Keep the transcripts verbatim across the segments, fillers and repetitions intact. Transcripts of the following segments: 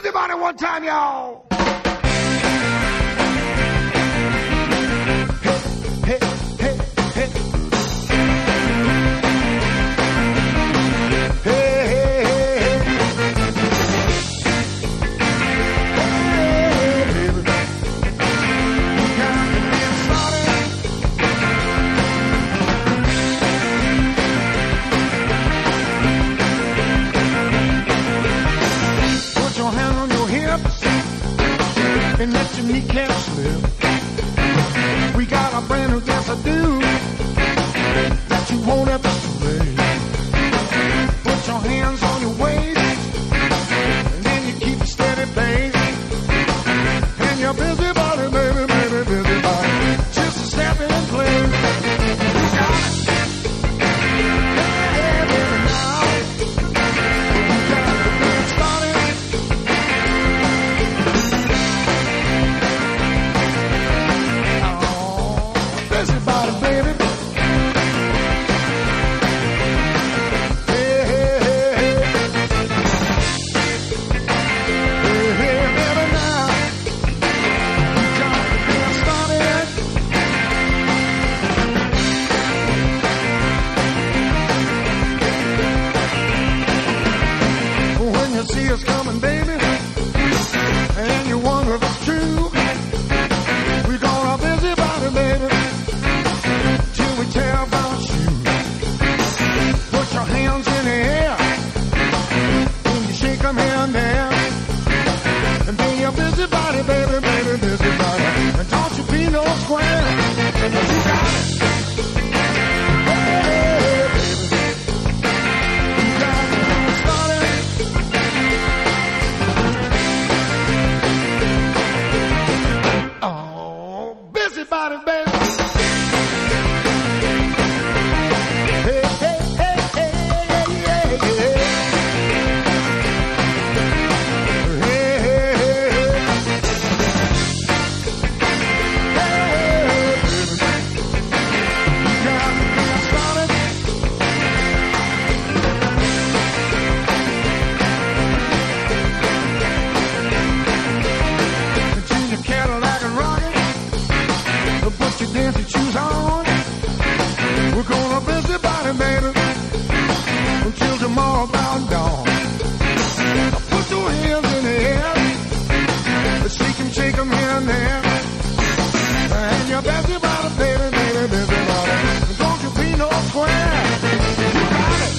busybody one time, y'all. Hey, hey, hey, hey. And let your kneecaps slip. We got a brand new dance to do that you won't have to play. Put your hands on your waist, and then you keep a steady pace. And you're busy body, baby, baby, busy body. Just a step in place. You got it. Hey, baby, now. You got the dance started. Busybody, baby. Hey, hey, hey, hey. Hey, hey, baby, now. You got the dance started. When you see us coming, baby, and you wonder if it's true, we're gonna busybody, baby. We tell about you. Put your hands in the air and you shake them here and there. And be a busybody, baby, baby, busybody. And don't you be no square. And you got it. Hey, baby. You got it started. Oh, busybody, baby. Put your dancing shoes on. We're gonna busybody, baby, until tomorrow about dawn. Put your hands in the air, shake 'em, shake 'em here and there. And you're busybody, baby, baby, busybody. Don't you be no square. You got it.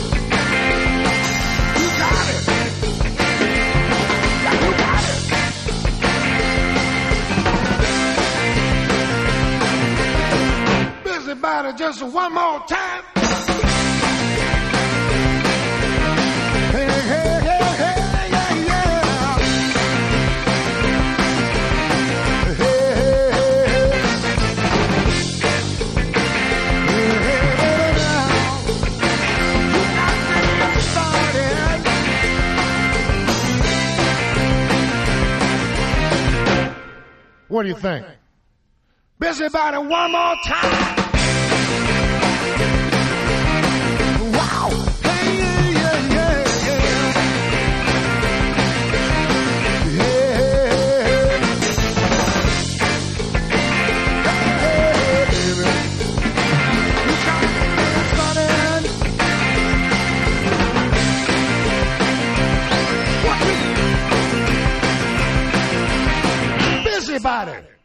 You got it. Yeah, you got it. Busybody, just one more time. Hey, hey, hey, hey, yeah, yeah. Hey, hey, hey, hey, hey, hey, now. You got me started. What do you think? Busybody, one more time. Wow. Hey, yeah, yeah, yeah, yeah. Yeah, hey, baby. You got me started. What? Busybody.